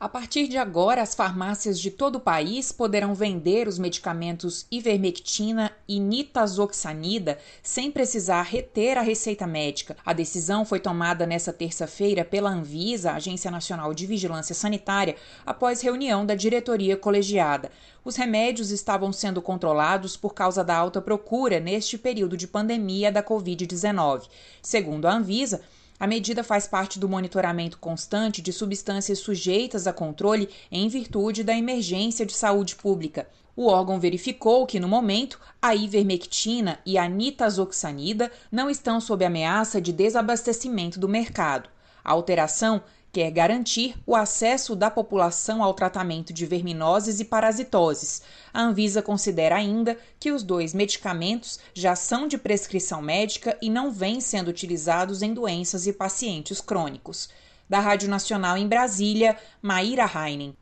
A partir de agora, as farmácias de todo o país poderão vender os medicamentos ivermectina e nitazoxanida sem precisar reter a receita médica. A decisão foi tomada nesta terça-feira pela Anvisa, Agência Nacional de Vigilância Sanitária, após reunião da diretoria colegiada. Os remédios estavam sendo controlados por causa da alta procura neste período de pandemia da Covid-19. Segundo a Anvisa, a medida faz parte do monitoramento constante de substâncias sujeitas a controle em virtude da emergência de saúde pública. O órgão verificou que, no momento, a ivermectina e a nitazoxanida não estão sob ameaça de desabastecimento do mercado. A alteração quer garantir o acesso da população ao tratamento de verminoses e parasitoses. A Anvisa considera ainda que os dois medicamentos já são de prescrição médica e não vêm sendo utilizados em doenças e pacientes crônicos. Da Rádio Nacional em Brasília, Maíra Heinen.